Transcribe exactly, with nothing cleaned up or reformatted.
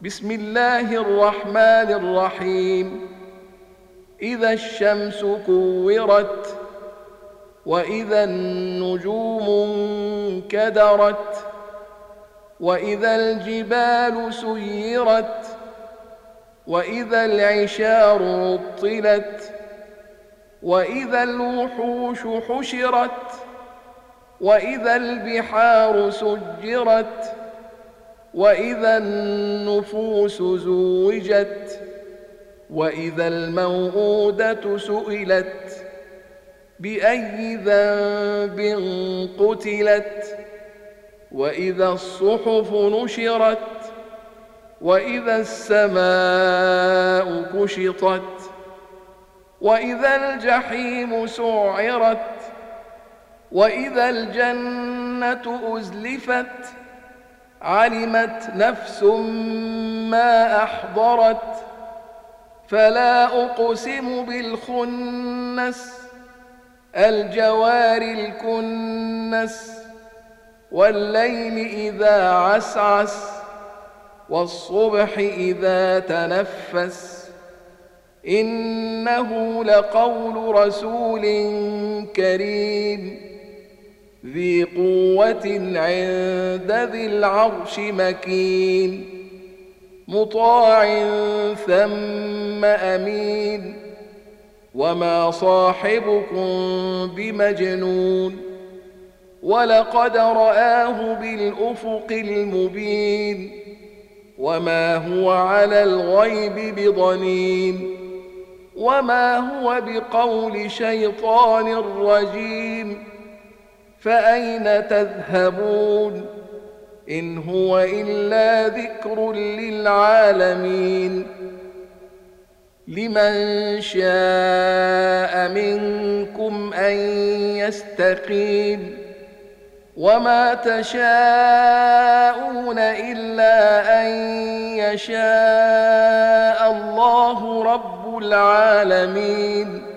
بسم الله الرحمن الرحيم إذا الشمس كورت وإذا النجوم انكدرت وإذا الجبال سيرت وإذا العشار عطلت وإذا الوحوش حشرت وإذا البحار سجرت وإذا النفوس زوجت وإذا الموءودة سئلت بأي ذنب قتلت وإذا الصحف نشرت وإذا السماء كشطت وإذا الجحيم سعرت وإذا الجنة أزلفت علمت نفس ما أحضرت فلا أقسم بالخنس الجوار الكنس والليل إذا عسعس والصبح إذا تنفس إنه لقول رسول كريم ذي قوة عند ذي العرش مكين مطاع ثم أمين وما صاحبكم بمجنون ولقد رآه بالأفق المبين وما هو على الغيب بضنين وما هو بقول شيطان رجيم فأين تذهبون إن هو إلا ذكر للعالمين لمن شاء منكم أن يستقيم وما تشاءون إلا أن يشاء الله رب العالمين